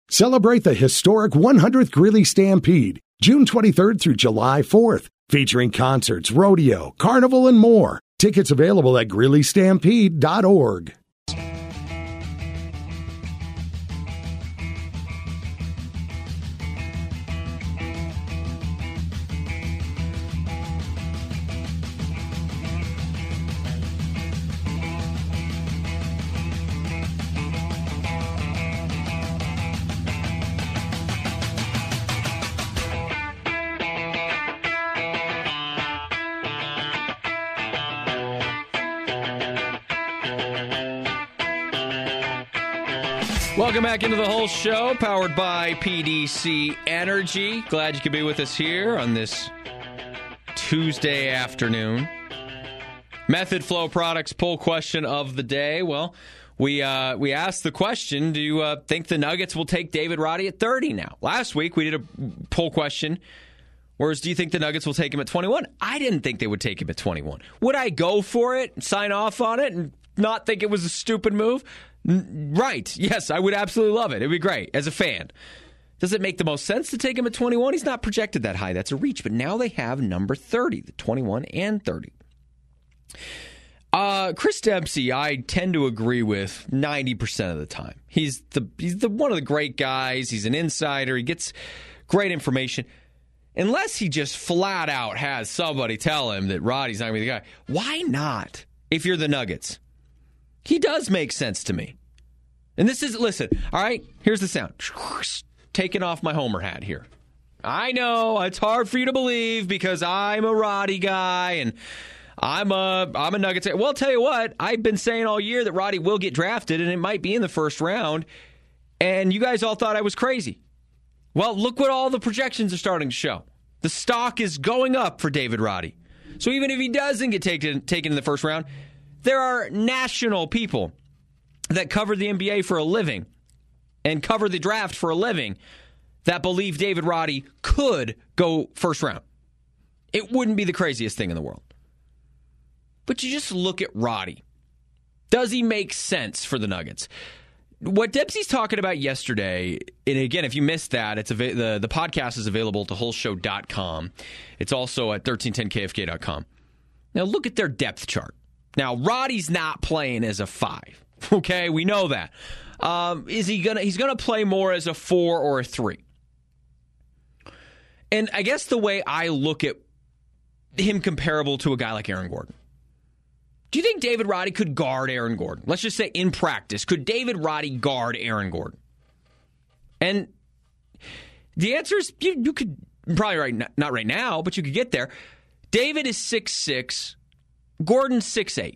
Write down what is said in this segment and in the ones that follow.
Celebrate the historic 100th Greeley Stampede, June 23rd through July 4th, featuring concerts, rodeo, carnival, and more. Tickets available at GreeleyStampede.org. Welcome back into the whole show, powered by PDC Energy. Glad you could be with us here on this Tuesday afternoon. Method Flow Products poll question of the day. Well, we asked the question, do you think the Nuggets will take David Roddy at 30 now? Last week we did a poll question, whereas do you think the Nuggets will take him at 21? I didn't think they would take him at 21. Would I go for it, sign off on it, and not think it was a stupid move? Right. Yes, I would absolutely love it. It'd be great as a fan. Does it make the most sense to take him at 21? He's not projected that high. That's a reach. But now they have number 30, the 21 and 30. Chris Dempsey, I tend to agree with 90% of the time. He's one of the great guys. He's an insider. He gets great information. Unless he just flat out has somebody tell him that Roddy's not going to be the guy. Why not if you're the Nuggets? He does make sense to me. And this is, listen, all right, here's the sound. Taking off my Homer hat here. I know it's hard for you to believe because I'm a Roddy guy and I'm a Nuggets. Well, I'll tell you what, I've been saying all year that Roddy will get drafted and it might be in the first round. And you guys all thought I was crazy. Well, look what all the projections are starting to show. The stock is going up for David Roddy. So even if he doesn't get taken in the first round, there are national people that cover the NBA for a living and cover the draft for a living that believe David Roddy could go first round. It wouldn't be the craziest thing in the world. But you just look at Roddy. Does he make sense for the Nuggets? What Dempsey's talking about yesterday, and again, if you missed that, it's the podcast is available at thewholeshow.com. It's also at 1310kfk.com. Now look at their depth chart. Now, Roddy's not playing as a 5. Okay, we know that. He's gonna play more as a 4 or a 3. And I guess the way I look at him comparable to a guy like Aaron Gordon. Do you think David Roddy could guard Aaron Gordon? Let's just say in practice, could David Roddy guard Aaron Gordon? And the answer is you could probably not right now, but you could get there. David is 6'6". Gordon's 6'8".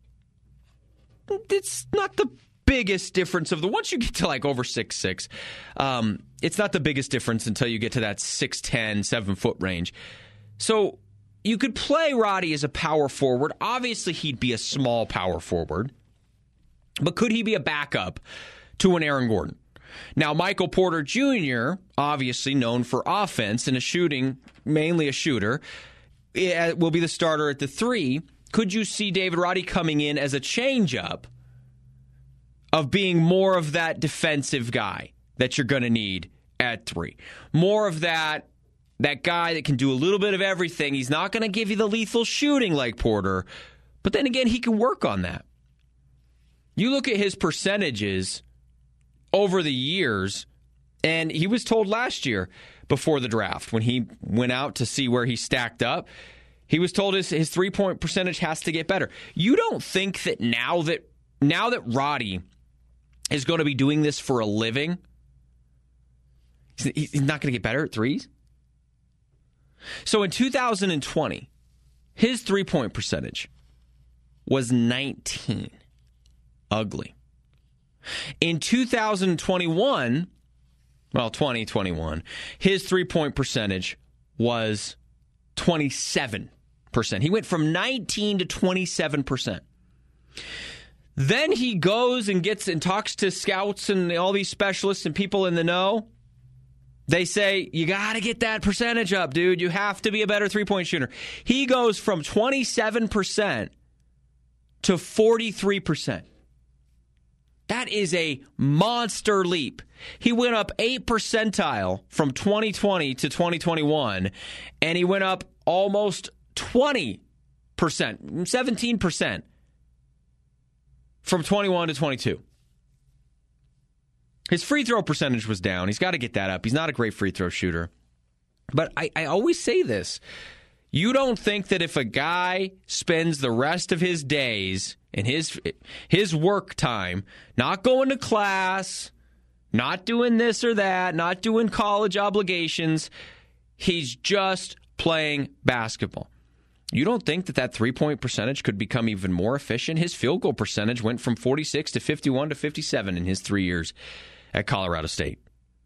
It's not the biggest difference once you get to like over 6'6", it's not the biggest difference until you get to that 6'10", 7-foot range. So you could play Roddy as a power forward. Obviously, he'd be a small power forward. But could he be a backup to an Aaron Gordon? Now, Michael Porter Jr., obviously known for offense and mainly a shooter, will be the starter at the 3. Could you see David Roddy coming in as a change-up of being more of that defensive guy that you're going to need at 3? More of that guy that can do a little bit of everything. He's not going to give you the lethal shooting like Porter, but then again, he can work on that. You look at his percentages over the years, and he was told last year before the draft when he went out to see where he stacked up, he was told his three-point percentage has to get better. You don't think that now that Roddy is going to be doing this for a living, he's not going to get better at threes? So in 2020, his three-point percentage was 19. Ugly. In 2021, 2021, his three-point percentage was 27%. He went from 19 to 27%. Then he goes and talks to scouts and all these specialists and people in the know. They say, you got to get that percentage up, dude. You have to be a better three-point shooter. He goes from 27% to 43%. That is a monster leap. He went up 8 percentile from 2020 to 2021, and he went up almost 20%, 17% from 21 to 22. His free throw percentage was down. He's got to get that up. He's not a great free throw shooter. But I always say this. You don't think that if a guy spends the rest of his days and his work time not going to class, not doing this or that, not doing college obligations, he's just playing basketball. You don't think that three-point percentage could become even more efficient? His field goal percentage went from 46 to 51 to 57 in his 3 years at Colorado State.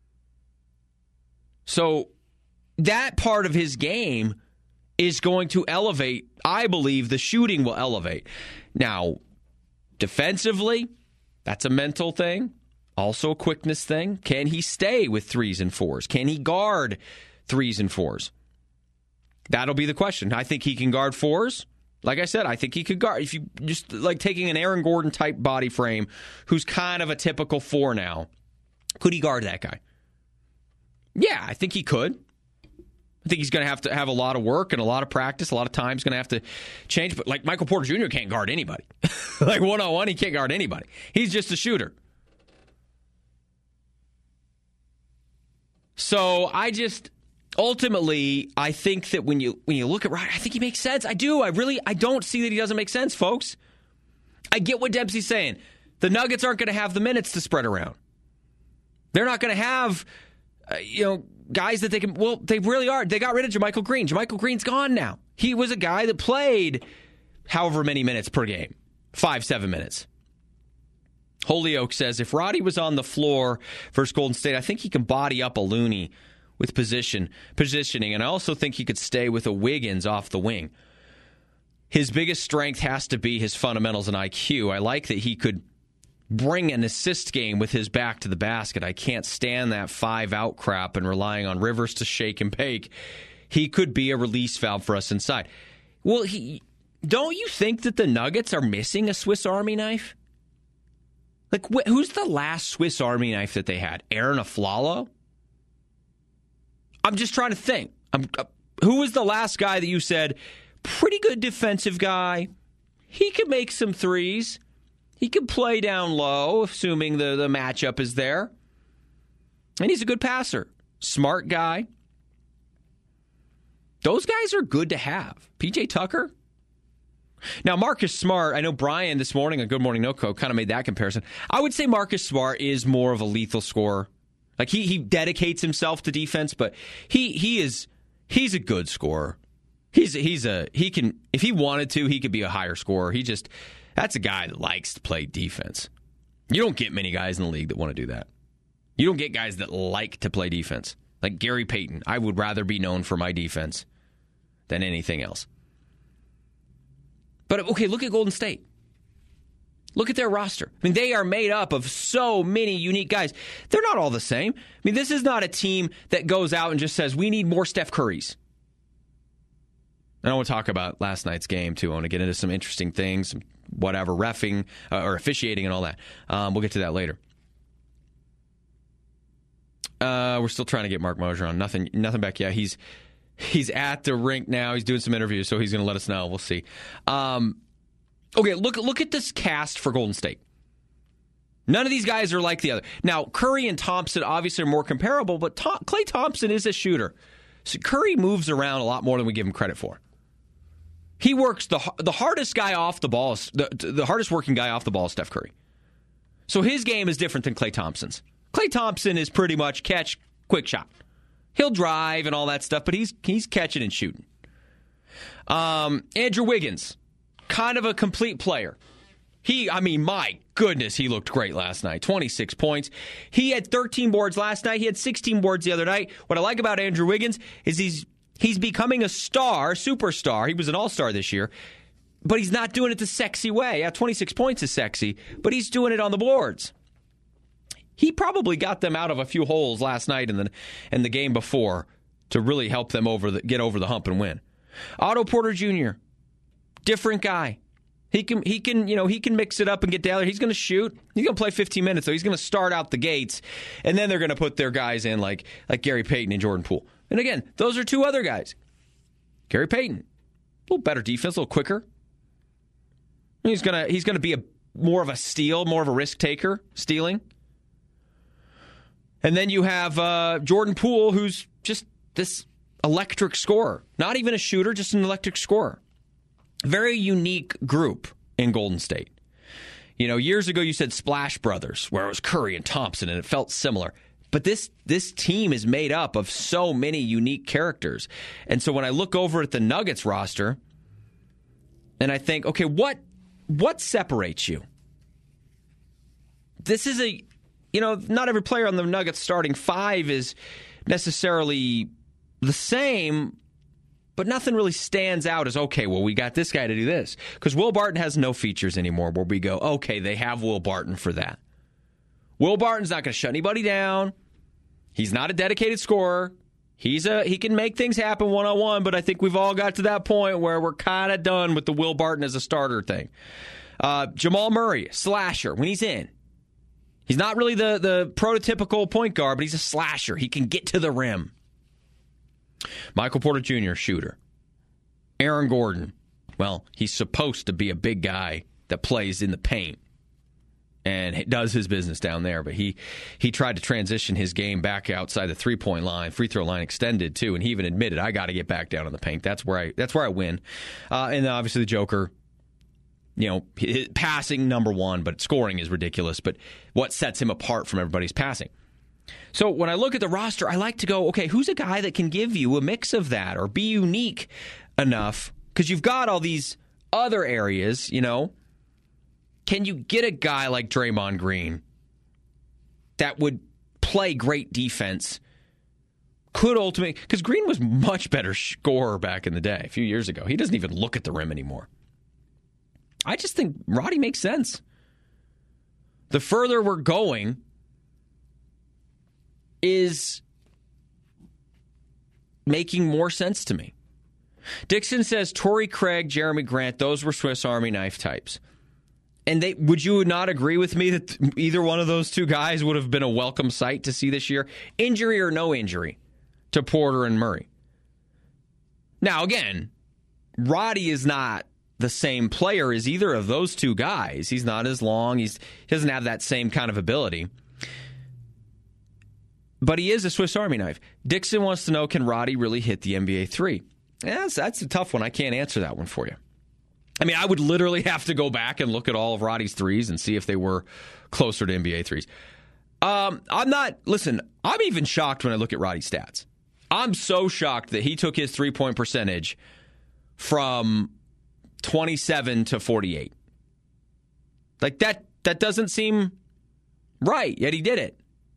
So that part of his game is going to elevate. I believe the shooting will elevate. Now, defensively, that's a mental thing, also a quickness thing. Can he stay with 3s and 4s? Can he guard 3s and 4s? That'll be the question. I think he can guard 4s. Like I said, I think he could guard. If you just like taking an Aaron Gordon type body frame, who's kind of a typical 4 now, could he guard that guy? Yeah, I think he could. I think he's going to have a lot of work and a lot of practice. A lot of time he's going to have to change. But like Michael Porter Jr. can't guard anybody. Like one-on-one, he can't guard anybody. He's just a shooter. So ultimately, I think that when you look at Roddy, I think he makes sense. I do. I don't see that he doesn't make sense, folks. I get what Dempsey's saying. The Nuggets aren't going to have the minutes to spread around. They're not going to have, guys that they can. Well, they really are. They got rid of JaMychal Green. JaMychal Green's gone now. He was a guy that played however many minutes per game, 5-7 minutes. Holyoke says if Roddy was on the floor versus Golden State, I think he can body up a Looney with positioning, and I also think he could stay with a Wiggins off the wing. His biggest strength has to be his fundamentals and IQ. I like that he could bring an assist game with his back to the basket. I can't stand that 5-out crap and relying on Rivers to shake and bake. He could be a release valve for us inside. Well, don't you think that the Nuggets are missing a Swiss Army knife? Like, who's the last Swiss Army knife that they had? Aaron Aflalo? I'm just trying to think. Who was the last guy that you said, pretty good defensive guy, he could make some threes, he could play down low, assuming the matchup is there, and he's a good passer, smart guy. Those guys are good to have. PJ Tucker? Now, Marcus Smart, I know Brian this morning on Good Morning NoCo kind of made that comparison. I would say Marcus Smart is more of a lethal scorer. Like he dedicates himself to defense, but he's a good scorer. He can, if he wanted to, he could be a higher scorer. That's a guy that likes to play defense. You don't get many guys in the league that want to do that. You don't get guys that like to play defense. Like Gary Payton, I would rather be known for my defense than anything else. But okay, look at Golden State. Look at their roster. I mean, they are made up of so many unique guys. They're not all the same. I mean, this is not a team that goes out and just says, we need more Steph Currys. And I want to talk about last night's game, too. I want to get into some interesting things, whatever, reffing or officiating and all that. We'll get to that later. We're still trying to get Mark Mosier on. Nothing back yet. He's at the rink now. He's doing some interviews, so he's going to let us know. We'll see. Okay, look at this cast for Golden State. None of these guys are like the other. Now, Curry and Thompson obviously are more comparable, but Klay Thompson is a shooter. So Curry moves around a lot more than we give him credit for. He works the hardest guy off the ball, the hardest working guy off the ball is Steph Curry. So his game is different than Klay Thompson's. Klay Thompson is pretty much catch, quick shot. He'll drive and all that stuff, but he's catching and shooting. Andrew Wiggins, kind of a complete player. My goodness, he looked great last night. 26 points. He had 13 boards last night. He had 16 boards the other night. What I like about Andrew Wiggins is he's becoming a superstar. He was an all-star this year, but he's not doing it the sexy way. Yeah, 26 points is sexy, but he's doing it on the boards. He probably got them out of a few holes last night and the game before to really help them get over the hump and win. Otto Porter Jr., different guy. He can mix it up and get down there. He's going to shoot. He's going to play 15 minutes, so he's going to start out the gates, and then they're going to put their guys in like Gary Payton and Jordan Poole. And again, those are two other guys. Gary Payton, a little better defense, a little quicker. He's going to be more of a steal, more of a risk taker, stealing. And then you have Jordan Poole, who's just this electric scorer. Not even a shooter, just an electric scorer. Very unique group in Golden State. Years ago you said Splash Brothers, where it was Curry and Thompson, and it felt similar. But this team is made up of so many unique characters. And so when I look over at the Nuggets roster, and I think, okay, what separates you? This is not every player on the Nuggets starting five is necessarily the same, but nothing really stands out as, okay, well, we got this guy to do this. Because Will Barton has no features anymore where we go, okay, they have Will Barton for that. Will Barton's not going to shut anybody down. He's not a dedicated scorer. He can make things happen one-on-one, but I think we've all got to that point where we're kind of done with the Will Barton as a starter thing. Jamal Murray, slasher, when he's in. He's not really the prototypical point guard, but he's a slasher. He can get to the rim. Michael Porter Jr., shooter. Aaron Gordon, well, he's supposed to be a big guy that plays in the paint and does his business down there, but he tried to transition his game back outside the three-point line, free throw line extended too, and he even admitted, I got to get back down in the paint. That's where I win. And obviously the Joker, passing number one, but scoring is ridiculous. But what sets him apart from everybody's passing? So when I look at the roster, I like to go, okay, who's a guy that can give you a mix of that or be unique enough? Because you've got all these other areas, Can you get a guy like Draymond Green that would play great defense? Could ultimately, because Green was much better scorer back in the day, a few years ago. He doesn't even look at the rim anymore. I just think Roddy makes sense. The further we're going is making more sense to me. Dixon says Torrey Craig, Jeremy Grant, those were Swiss Army knife types. And would you not agree with me that either one of those two guys would have been a welcome sight to see this year? Injury or no injury to Porter and Murray. Now, again, Roddy is not the same player as either of those two guys. He's not as long. He doesn't have that same kind of ability. But he is a Swiss Army knife. Dixon wants to know, can Roddy really hit the NBA three? Yes, that's a tough one. I can't answer that one for you. I mean, I would literally have to go back and look at all of Roddy's threes and see if they were closer to NBA threes. I'm even shocked when I look at Roddy's stats. I'm so shocked that he took his three-point percentage from 27 to 48. Like, that doesn't seem right, yet he did it.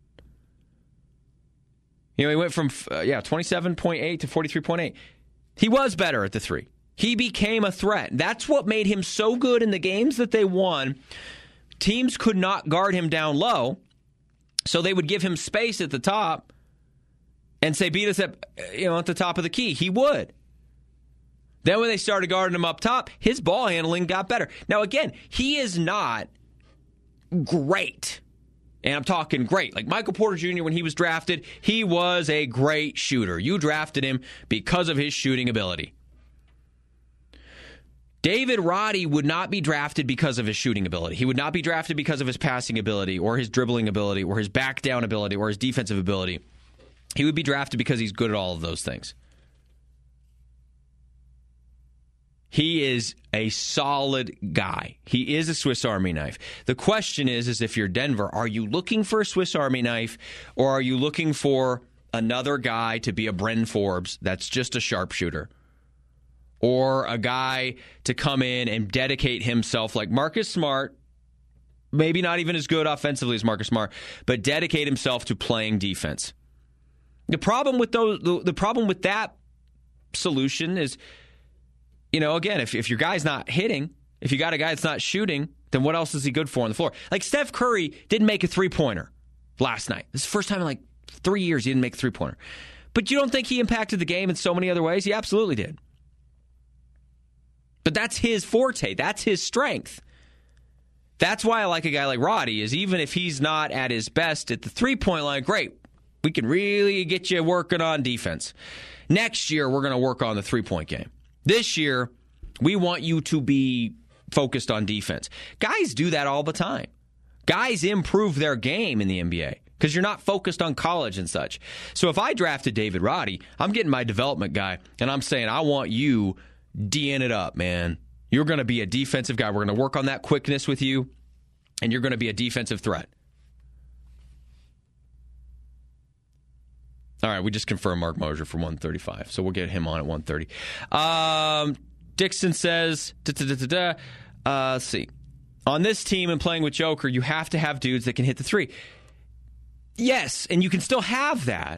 He went from 27.8 to 43.8. He was better at the three. He became a threat. That's what made him so good in the games that they won. Teams could not guard him down low, so they would give him space at the top and say, beat us at the top of the key. He would. Then when they started guarding him up top, his ball handling got better. Now, again, he is not great. And I'm talking great. Like Michael Porter Jr., when he was drafted, he was a great shooter. You drafted him because of his shooting ability. David Roddy would not be drafted because of his shooting ability. He would not be drafted because of his passing ability or his dribbling ability or his back down ability or his defensive ability. He would be drafted because he's good at all of those things. He is a solid guy. He is a Swiss Army knife. The question is if you're Denver, are you looking for a Swiss Army knife or are you looking for another guy to be a Bren Forbes that's just a sharpshooter? Or a guy to come in and dedicate himself like Marcus Smart, maybe not even as good offensively as Marcus Smart, but dedicate himself to playing defense. The problem with that solution is, again, if your guy's not hitting, if you got a guy that's not shooting, then what else is he good for on the floor? Like Steph Curry didn't make a three-pointer last night. This is the first time in like 3 years he didn't make a three-pointer. But you don't think he impacted the game in so many other ways? He absolutely did. But that's his forte. That's his strength. That's why I like a guy like Roddy, is even if he's not at his best at the three-point line, great. We can really get you working on defense. Next year, we're going to work on the three-point game. This year, we want you to be focused on defense. Guys do that all the time. Guys improve their game in the NBA because you're not focused on college and such. So if I drafted David Roddy, I'm getting my development guy, and I'm saying, I want you D'ing it up, man. You're going to be a defensive guy. We're going to work on that quickness with you, and you're going to be a defensive threat. All right, we just confirmed Mark Mosier for 135, so we'll get him on at 130. Dixon says, let's see. On this team and playing with Joker, you have to have dudes that can hit the three. Yes, and you can still have that.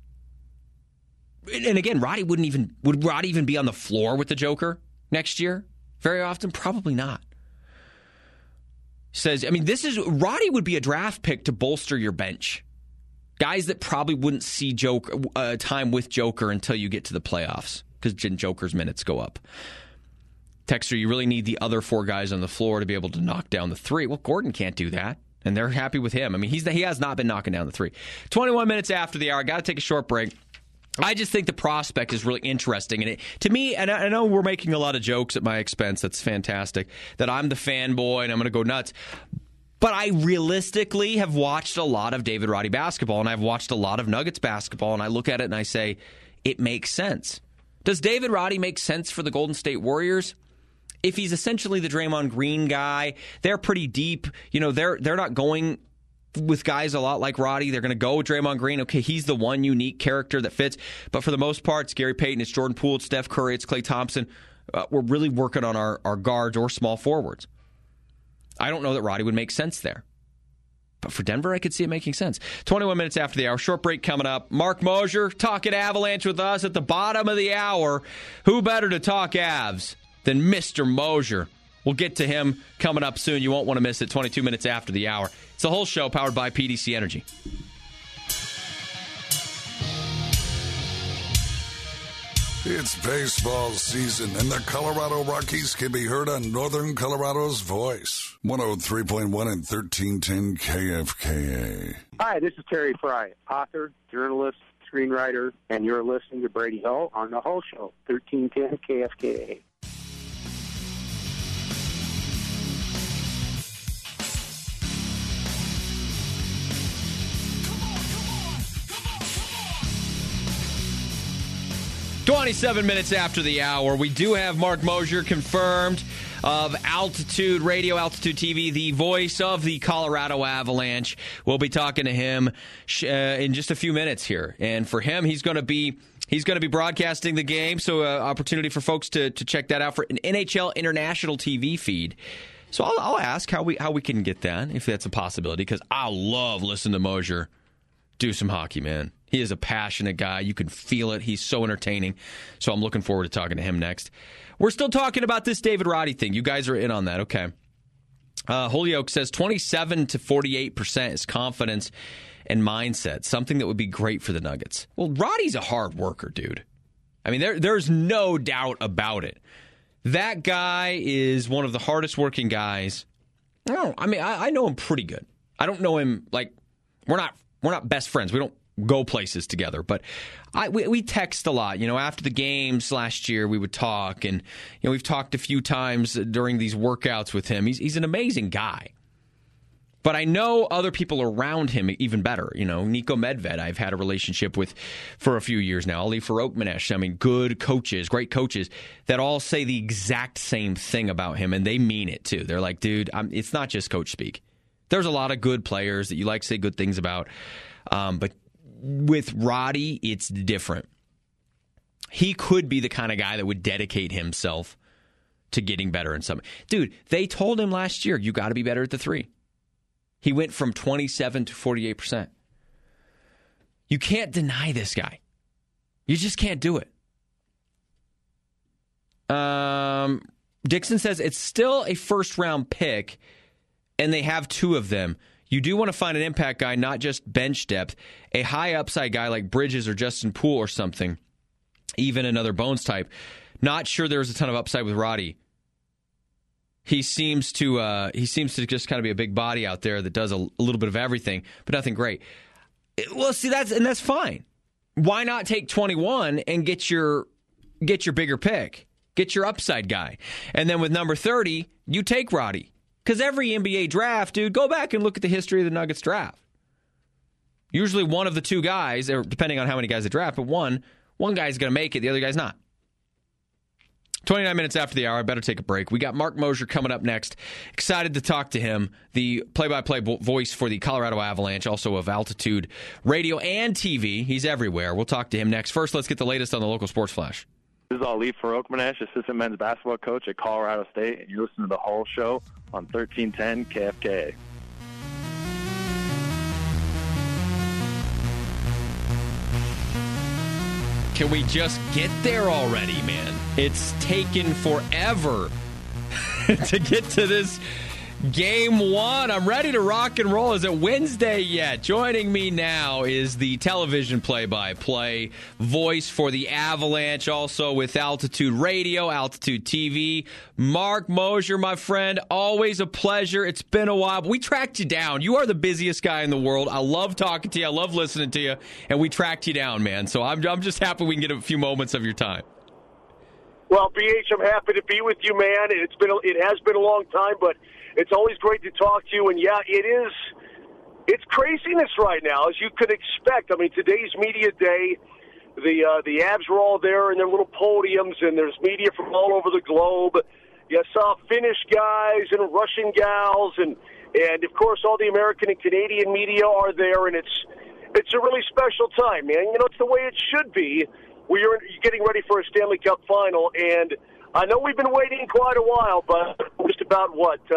And again, would Roddy even be on the floor with the Joker next year? Very often, probably not. Says, Roddy would be a draft pick to bolster your bench. Guys that probably wouldn't see time with Joker until you get to the playoffs because Joker's minutes go up. Texter, you really need the other four guys on the floor to be able to knock down the three. Well, Gordon can't do that, and they're happy with him. He has not been knocking down the three. 21 minutes after the hour, got to take a short break. I just think the prospect is really interesting. And to me, and I know we're making a lot of jokes at my expense. That's fantastic. That I'm the fanboy and I'm going to go nuts. But I realistically have watched a lot of David Roddy basketball, and I've watched a lot of Nuggets basketball, and I look at it and I say, it makes sense. Does David Roddy make sense for the Golden State Warriors? If he's essentially the Draymond Green guy, they're pretty deep. They're not going with guys a lot like Roddy. They're going to go with Draymond Green. Okay, he's the one unique character that fits. But for the most part, it's Gary Payton, it's Jordan Poole, it's Steph Curry, it's Klay Thompson. We're really working on our guards or small forwards. I don't know that Roddy would make sense there. But for Denver, I could see it making sense. 21 minutes after the hour, short break coming up. Mark Mosier talking Avalanche with us at the bottom of the hour. Who better to talk Avs than Mr. Mosier? We'll get to him coming up soon. You won't want to miss it. 22 minutes after the hour. It's the whole show powered by PDC Energy. It's baseball season, and the Colorado Rockies can be heard on Northern Colorado's voice. 103.1 and 1310 KFKA. Hi, this is Terry Fry, author, journalist, screenwriter, and you're listening to Brady Hull on The Hull Show, 1310 KFKA. Come on. 27 minutes after the hour, we do have Mark Mosier confirmed of Altitude Radio, Altitude TV, the voice of the Colorado Avalanche. We'll be talking to him in just a few minutes here. And for him, he's going to be broadcasting the game, so opportunity for folks to check that out for an NHL International TV feed. So I'll ask how we can get that, if that's a possibility, because I love listening to Mosier do some hockey, man. He is a passionate guy. You can feel it. He's so entertaining. So I'm looking forward to talking to him next. We're still talking about this David Roddy thing. You guys are in on that. Okay. Holyoke says 27 to 48% is confidence and mindset, something that would be great for the Nuggets. Well, Roddy's a hard worker, dude. I mean, there's no doubt about it. That guy is one of the hardest working guys. I know him pretty good. I don't know him like we're not best friends. We don't go places together, but we text a lot. After the games last year, we would talk, and we've talked a few times during these workouts with him. He's an amazing guy, but I know other people around him even better. Niko Medved, I've had a relationship with for a few years now. Ali Faroukmanesh, good coaches, great coaches that all say the exact same thing about him, and they mean it too. They're like, dude, it's not just coach speak. There's a lot of good players that you like to say good things about, but with Roddy, it's different. He could be the kind of guy that would dedicate himself to getting better in something. Dude, they told him last year, you got to be better at the three. He went from 27 to 48%. You can't deny this guy. You just can't do it. Dixon says it's still a first-round pick, and they have two of them. You do want to find an impact guy, not just bench depth. A high upside guy like Bridges or Justin Poole or something, even another Bones type. Not sure there's a ton of upside with Roddy. He seems to just kind of be a big body out there that does a little bit of everything, but nothing great. Well, see, that's fine. Why not take 21 and get your bigger pick, get your upside guy, and then with number 30, you take Roddy. Because every NBA draft, dude, go back and look at the history of the Nuggets draft. Usually one of the two guys, or depending on how many guys they draft, but one guy's going to make it, the other guy's not. 29 minutes after the hour, I better take a break. We got Marc Moser coming up next. Excited to talk to him, the play-by-play voice for the Colorado Avalanche, also of Altitude Radio and TV. He's everywhere. We'll talk to him next. First, let's get the latest on the local sports flash. This is Ali Farokhmanesh, assistant men's basketball coach at Colorado State, and you're listening to The Whole Show on 1310 KFK. Can we just get there already, man? It's taken forever to get to this Game 1. I'm ready to rock and roll. Is it Wednesday yet? Joining me now is the television play-by-play voice for the Avalanche, also with Altitude Radio, Altitude TV. Marc Moser, my friend, always a pleasure. It's been a while, but we tracked you down. You are the busiest guy in the world. I love talking to you. I love listening to you, and we tracked you down, man. So I'm just happy we can get a few moments of your time. Well, BH, I'm happy to be with you, man. It has been a long time, but it's always great to talk to you. And yeah, it's craziness right now, as you could expect. I mean, today's media day, the Avs were all there in their little podiums, and there's media from all over the globe. You saw Finnish guys and Russian gals, and of course all the American and Canadian media are there, and it's a really special time, man. You know, it's the way it should be. You're getting ready for a Stanley Cup final, and I know we've been waiting quite a while, but just about,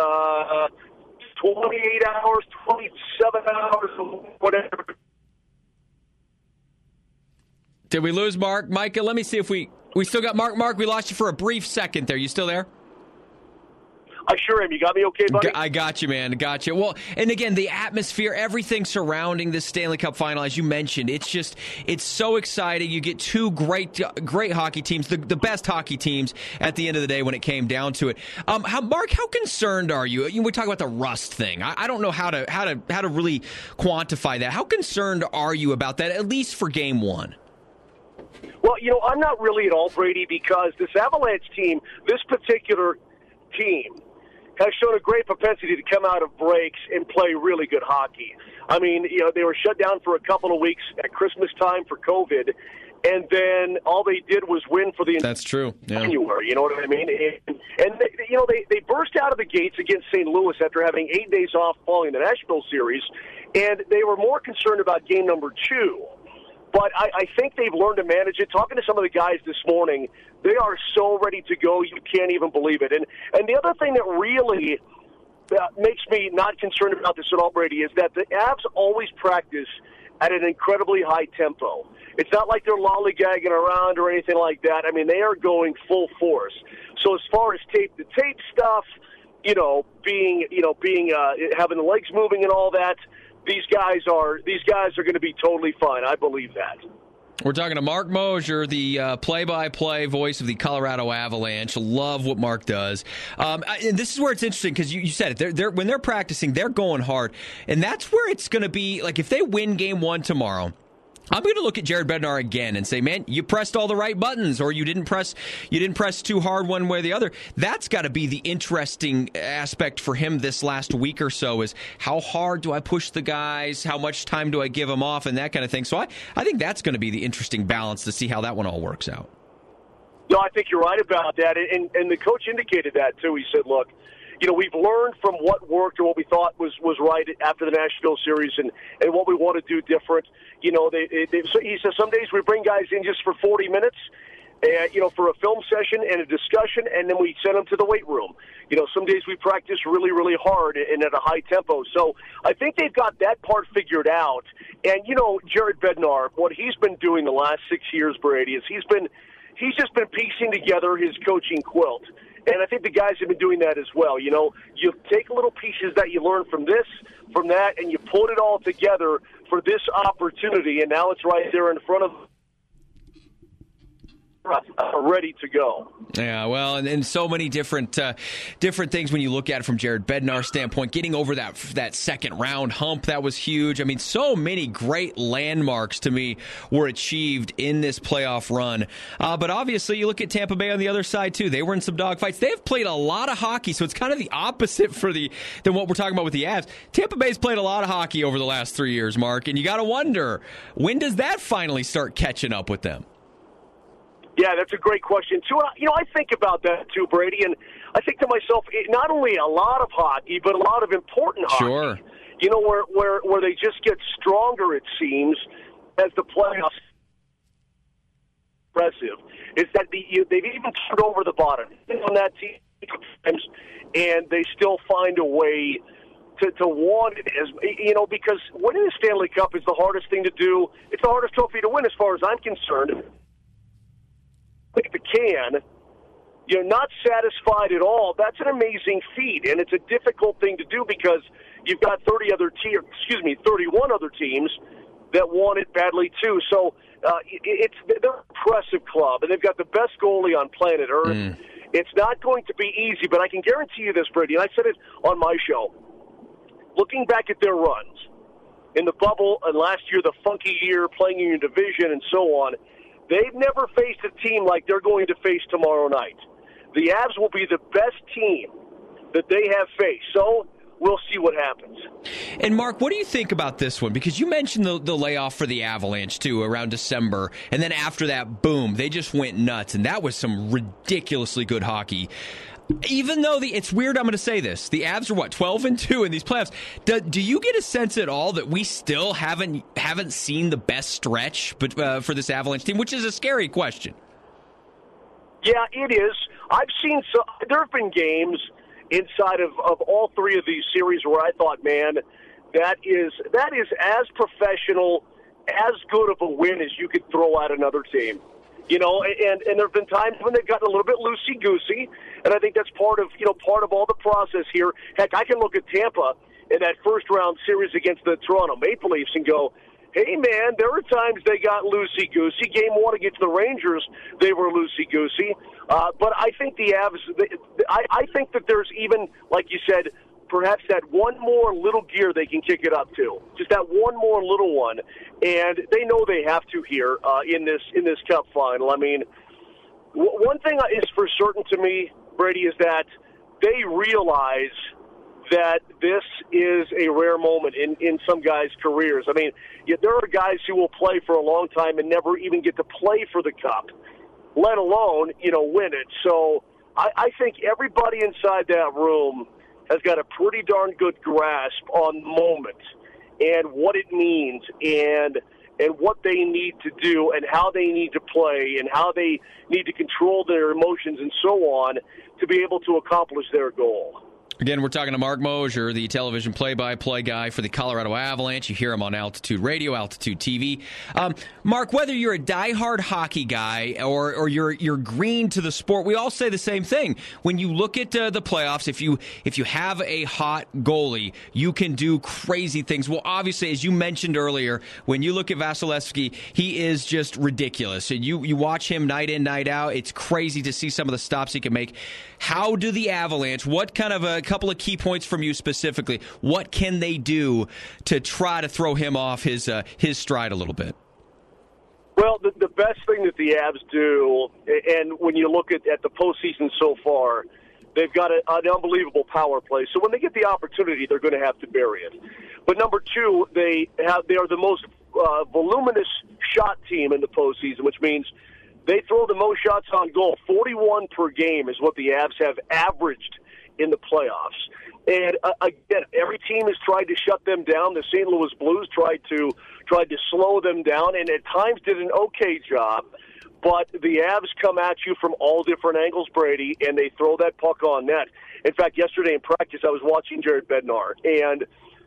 28 hours, 27 hours, whatever. Did we lose Mark? Micah, let me see if we still got Mark. Mark, we lost you for a brief second there. You still there? I sure am. You got me okay, buddy? I got you, man. Got you. Well, and again, the atmosphere, everything surrounding this Stanley Cup final, as you mentioned, it's so exciting. You get two great hockey teams, the best hockey teams at the end of the day when it came down to it. Mark, how concerned are you? We talk about the rust thing. I don't know how to really quantify that. How concerned are you about that, at least for Game 1? Well, I'm not really at all, Brady, because this Avalanche team, this particular team, has shown a great propensity to come out of breaks and play really good hockey. I mean, they were shut down for a couple of weeks at Christmas time for COVID, and then all they did was win for the That's true. Yeah. January. You know what I mean? And they burst out of the gates against St. Louis after having 8 days off following the Nashville series, and they were more concerned about game number 2. But I think they've learned to manage it. Talking to some of the guys this morning, they are so ready to go, you can't even believe it. And the other thing that really makes me not concerned about this at all, Brady, is that the Avs always practice at an incredibly high tempo. It's not like they're lollygagging around or anything like that. I mean, they are going full force. So as far as tape-to-tape stuff, having the legs moving and all that, these guys are going to be totally fine. I believe that. We're talking to Marc Moser, the play-by-play voice of the Colorado Avalanche. Love what Mark does. And this is where it's interesting because you said it. When they're practicing, they're going hard. And that's where it's going to be, like if they win Game 1 tomorrow, I'm going to look at Jared Bednar again and say, man, you pressed all the right buttons, or you didn't press too hard one way or the other. That's got to be the interesting aspect for him this last week or so, is how hard do I push the guys? How much time do I give them off, and that kind of thing. So I think that's going to be the interesting balance to see how that one all works out. No, I think you're right about that. And the coach indicated that, too. He said, look, we've learned from what worked or what we thought was right after the Nashville series and what we want to do different. He says some days we bring guys in just for 40 minutes, for a film session and a discussion, and then we send them to the weight room. Some days we practice really, really hard and at a high tempo. So I think they've got that part figured out. And, Jared Bednar, what he's been doing the last 6 years, Brady, is he's just been piecing together his coaching quilt. And I think the guys have been doing that as well. You take little pieces that you learn from this, from that, and you put it all together for this opportunity, and now it's right there in front of ready to go. Yeah, well, and so many different things when you look at it from Jared Bednar's standpoint. Getting over that second round hump, that was huge. I mean, so many great landmarks to me were achieved in this playoff run. But obviously, you look at Tampa Bay on the other side too. They were in some dogfights. They have played a lot of hockey, so it's kind of the opposite than what we're talking about with the Avs. Tampa Bay's played a lot of hockey over the last 3 years, Mark, and you got to wonder, when does that finally start catching up with them? Yeah, that's a great question, too. I think about that, too, Brady, and I think to myself, not only a lot of hockey, but a lot of important hockey. Sure. Where they just get stronger, it seems, as the playoffs impressive, is that they've even turned over the bottom on that team times, and they still find a way to want it, because winning the Stanley Cup is the hardest thing to do. It's the hardest trophy to win as far as I'm concerned. Like the can, you're not satisfied at all. That's an amazing feat, and it's a difficult thing to do because you've got 31 other teams that want it badly too. So they're an impressive club, and they've got the best goalie on planet Earth. It's not going to be easy, but I can guarantee you this, Brady, and I said it on my show. Looking back at their runs in the bubble and last year, the funky year, playing in your division and so on, they've never faced a team like they're going to face tomorrow night. The Avs will be the best team that they have faced. So we'll see what happens. And, Mark, what do you think about this one? Because you mentioned the layoff for the Avalanche, too, around December. And then after that, boom, they just went nuts. And that was some ridiculously good hockey. Even though it's weird, I'm going to say this. The Avs are, 12-2 in these playoffs. Do you get a sense at all that we still haven't seen the best stretch for this Avalanche team, which is a scary question? Yeah, it is. I've seen there have been games inside of all three of these series where I thought, man, that is as professional, as good of a win as you could throw at another team. And there have been times when they've gotten a little bit loosey-goosey, and I think that's part of all the process here. Heck, I can look at Tampa in that first-round series against the Toronto Maple Leafs and go, hey, man, there were times they got loosey-goosey. Game one against the Rangers, they were loosey-goosey. But I think the Avs, I think that there's even, like you said, perhaps that one more little gear they can kick it up to. Just that one more little one. And they know they have to here in this Cup final. I mean, one thing is for certain to me, Brady, is that they realize that this is a rare moment in some guys' careers. I mean, there are guys who will play for a long time and never even get to play for the Cup, let alone, win it. So I think everybody inside that room has got a pretty darn good grasp on the moment and what it means and what they need to do and how they need to play and how they need to control their emotions and so on to be able to accomplish their goal. Again, we're talking to Mark Mosier, the television play-by-play guy for the Colorado Avalanche. You hear him on Altitude Radio, Altitude TV. Mark, whether you're a diehard hockey guy or you're green to the sport, we all say the same thing. When you look at the playoffs, if you have a hot goalie, you can do crazy things. Well, obviously, as you mentioned earlier, when you look at Vasilevsky, he is just ridiculous. And you watch him night in, night out. It's crazy to see some of the stops he can make. How do the Avalanche, what kind of a couple of key points from you specifically, what can they do to try to throw him off his stride a little bit? Well, the best thing that the Avs do, and when you look at the postseason so far, they've got an unbelievable power play. So when they get the opportunity, they're going to have to bury it. But number two, they are the most voluminous shot team in the postseason, which means they throw the most shots on goal. 41 per game is what the Avs have averaged in the playoffs. And again, every team has tried to shut them down. The St. Louis Blues tried to slow them down, and at times did an okay job. But the Avs come at you from all different angles, Brady, and they throw that puck on net. In fact, yesterday in practice, I was watching Jared Bednar, and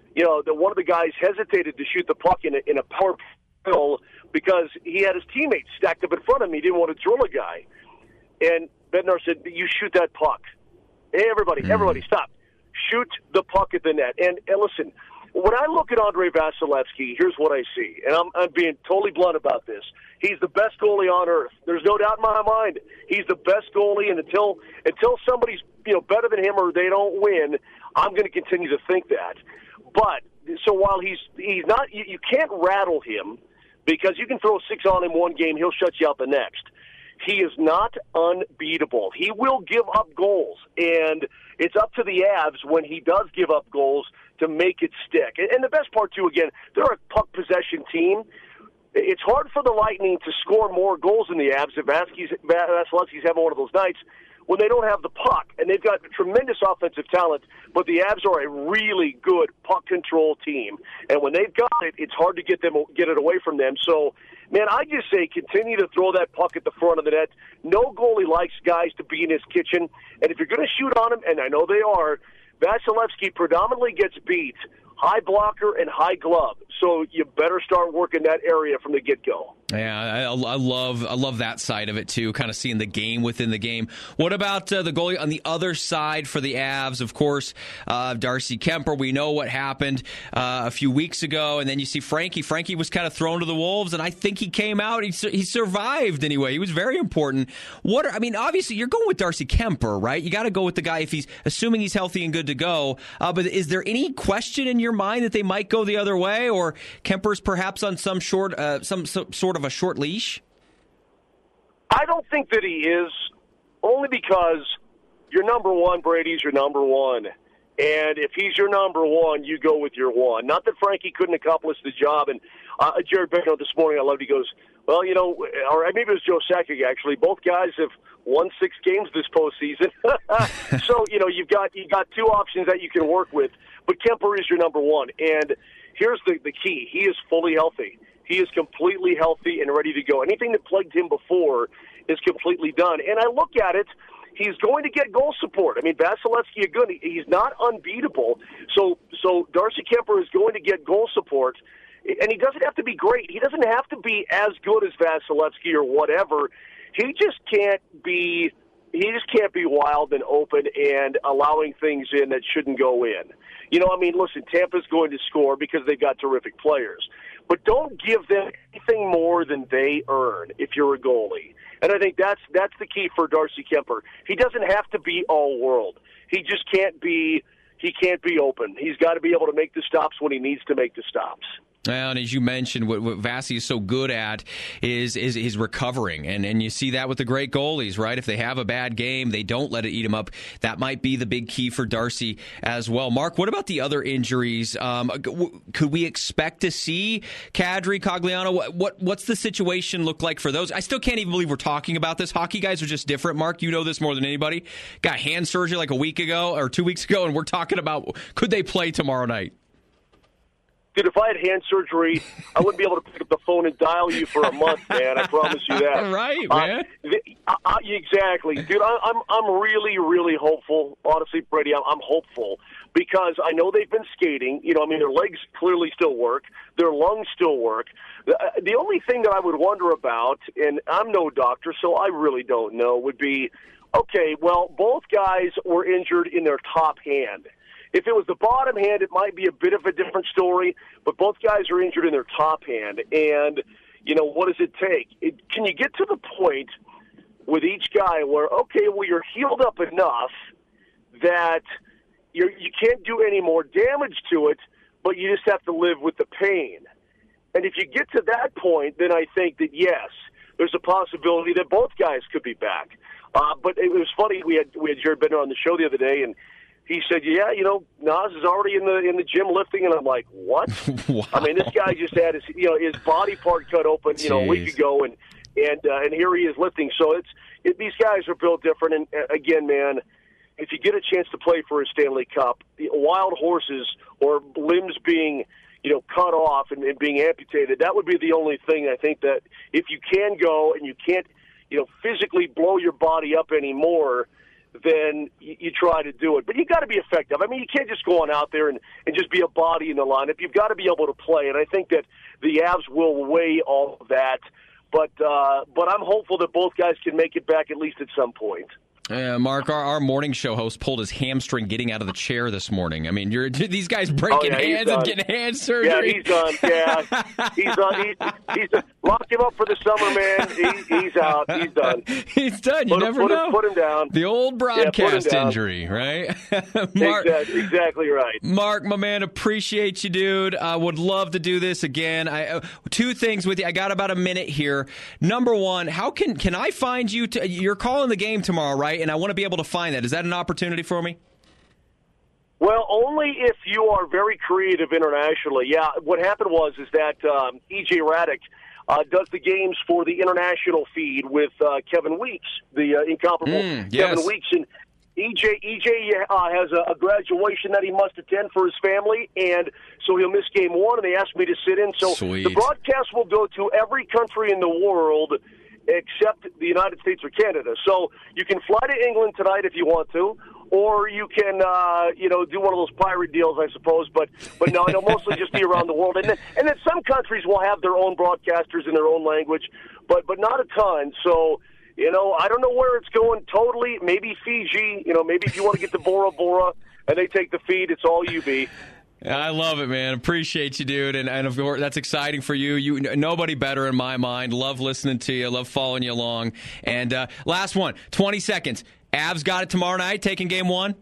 one of the guys hesitated to shoot the puck in a power play because he had his teammates stacked up in front of him. He didn't want to drill a guy. And Bednar said, you shoot that puck. Hey, everybody, stop. Shoot the puck at the net. And listen, when I look at Andrei Vasilevsky, here's what I see, and I'm being totally blunt about this. He's the best goalie on earth. There's no doubt in my mind. He's the best goalie, and until somebody's better than him or they don't win, I'm going to continue to think that. But so while he's not, you can't rattle him because you can throw 6 on him one game, he'll shut you out the next. He is not unbeatable. He will give up goals, and it's up to the Avs when he does give up goals to make it stick. And the best part, too, again, they're a puck possession team. It's hard for the Lightning to score more goals than the Avs if Vasilevsky's having one of those nights when they don't have the puck. And they've got tremendous offensive talent, but the Avs are a really good puck control team. And when they've got it, it's hard to get it away from them. So, man, I just say continue to throw that puck at the front of the net. No goalie likes guys to be in his kitchen. And if you're going to shoot on him, and I know they are, Vasilevsky predominantly gets beat high blocker and high glove. So you better start working that area from the get-go. Yeah, I love that side of it, too, kind of seeing the game within the game. What about the goalie on the other side for the Avs? Of course, Darcy Kuemper, we know what happened a few weeks ago, and then you see Frankie. Frankie was kind of thrown to the Wolves, and I think he came out. He survived anyway. He was very important. Obviously, you're going with Darcy Kuemper, right? You got to go with the guy if he's assuming he's healthy and good to go. But is there any question in your mind that they might go the other way, or Kemper's perhaps on some sort of a short leash? I don't think that he is, only because you're number one, Brady's your number one. And if he's your number one, you go with your one. Not that Frankie couldn't accomplish the job. And Jared Bednar this morning, I loved, he goes, well, or maybe it was Joe Sakic, actually. Both guys have won 6 games this postseason. So, you've got 2 options that you can work with. But Kuemper is your number one. And here's the key. He is fully healthy. He is completely healthy and ready to go. Anything that plagued him before is completely done. And I look at it, he's going to get goal support. Vasilevsky, he's not unbeatable. So Darcy Kuemper is going to get goal support. And he doesn't have to be great. He doesn't have to be as good as Vasilevsky or whatever. He just can't be wild and open and allowing things in that shouldn't go in. Listen, Tampa's going to score because they've got terrific players. But don't give them anything more than they earn if you're a goalie. And I think that's the key for Darcy Kuemper. He doesn't have to be all-world. He just can't be open. He's got to be able to make the stops when he needs to make the stops. Well, and as you mentioned, what Vasi is so good at is recovering, and you see that with the great goalies, right? If they have a bad game, they don't let it eat them up. That might be the big key for Darcy as well. Mark, what about the other injuries? Could we expect to see Kadri, Cogliano? What's the situation look like for those? I still can't even believe we're talking about this. Hockey guys are just different. Mark, you know this more than anybody. Got hand surgery like a week ago or 2 weeks ago, and we're talking about could they play tomorrow night? Dude, if I had hand surgery, I wouldn't be able to pick up the phone and dial you for a month, man. I promise you that. Right, man. Exactly. Dude, I'm really, really hopeful. Honestly, Brady, I'm hopeful because I know they've been skating. Their legs clearly still work. Their lungs still work. The only thing that I would wonder about, and I'm no doctor, so I really don't know, would be, okay, well, both guys were injured in their top hand. If it was the bottom hand, it might be a bit of a different story, but both guys are injured in their top hand. And, what does it take? Can you get to the point with each guy where, okay, well, you're healed up enough that you can't do any more damage to it, but you just have to live with the pain. And if you get to that point, then I think that, yes, there's a possibility that both guys could be back. But it was funny, we had Jared Bednar on the show the other day, and he said, yeah, Nas is already in the gym lifting, and I'm like, what? Wow. This guy just had his body part cut open, a week ago, and here he is lifting. So these guys are built different. And again, man, if you get a chance to play for a Stanley Cup, the wild horses or limbs being cut off and being amputated, that would be the only thing I think that if you can go and you can't physically blow your body up anymore, then you try to do it. But you got to be effective. You can't just go on out there and just be a body in the lineup. You've got to be able to play, and I think that the Avs will weigh all of that. But I'm hopeful that both guys can make it back at least at some point. Mark, our morning show host pulled his hamstring getting out of the chair this morning. I mean, these guys breaking hands and getting hand surgery. Yeah, he's done. Yeah, he's done. He's locked him up for the summer, man. He's out. He's done. He's done. You never know. Put him down. The old broadcast injury, right? Mark, exactly right. Mark, my man, appreciate you, dude. Would love to do this again. Two things with you. I got about a minute here. Number one, how can I find you? You're calling the game tomorrow, right? And I want to be able to find that. Is that an opportunity for me? Well, only if you are very creative internationally. Yeah, what happened was that E.J. Raddick does the games for the international feed with Kevin Weeks, the incomparable Kevin Weeks. And EJ has a graduation that he must attend for his family, and so he'll miss game one, and they asked me to sit in. So the broadcast will go to every country in the world except the United States or Canada. So you can fly to England tonight if you want to, or you can, do one of those pirate deals, I suppose. But no, it'll mostly just be around the world. And then some countries will have their own broadcasters in their own language, but not a ton. So, I don't know where it's going totally. Maybe Fiji, maybe if you want to get to Bora Bora and they take the feed, it's all UB. I love it, man. Appreciate you, dude. And of course, that's exciting for you. Nobody better in my mind. Love listening to you. Love following you along. And last one, 20 seconds. Avs got it tomorrow night, taking game one?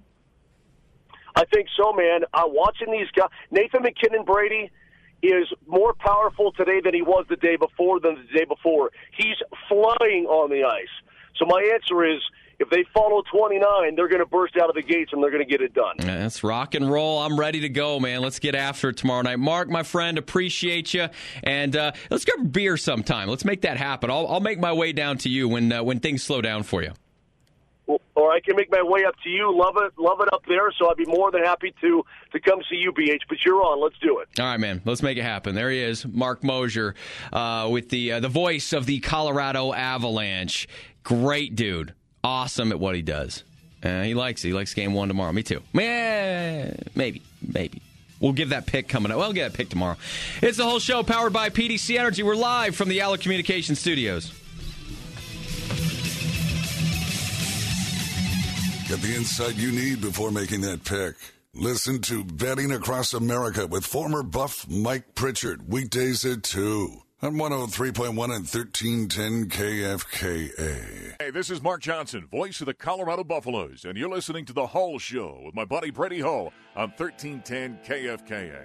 I think so, man. Watching these guys, Nathan McKinnon Brady is more powerful today than he was the day before. He's flying on the ice. So my answer is, if they follow 29, they're going to burst out of the gates and they're going to get it done. That's rock and roll. I'm ready to go, man. Let's get after it tomorrow night. Mark, my friend, appreciate you. And let's grab a beer sometime. Let's make that happen. I'll make my way down to you when things slow down for you. Or I can make my way up to you. Love it up there. So I'd be more than happy to come see you, BH. But you're on. Let's do it. All right, man. Let's make it happen. There he is, Mark Mosier, with the voice of the Colorado Avalanche. Great dude. Awesome at what he does. He likes game one tomorrow. Me too. Maybe. We'll give that pick coming up. We'll get that pick tomorrow. It's the whole show powered by PDC Energy. We're live from the Allen Communications Studios. Get the insight you need before making that pick. Listen to Betting Across America with former Buff Mike Pritchard. Weekdays at 2 on 103.1 and 1310 KFKA. Hey, this is Mark Johnson, voice of the Colorado Buffaloes, and you're listening to The Hull Show with my buddy Brady Hull on 1310 KFKA.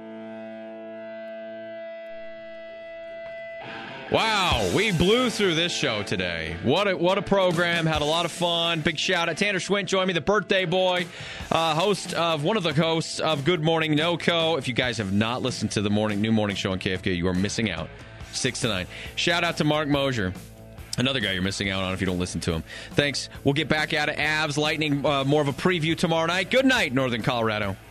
Wow, we blew through this show today. What a program. Had a lot of fun. Big shout out. Tanner Schwint joined me, the birthday boy, one of the hosts of Good Morning NoCo. If you guys have not listened to the new morning show on KFK, you are missing out. 6 to 9. Shout out to Mark Mosier. Another guy you're missing out on if you don't listen to him. Thanks. We'll get back at it. Avs, Lightning, more of a preview tomorrow night. Good night, Northern Colorado.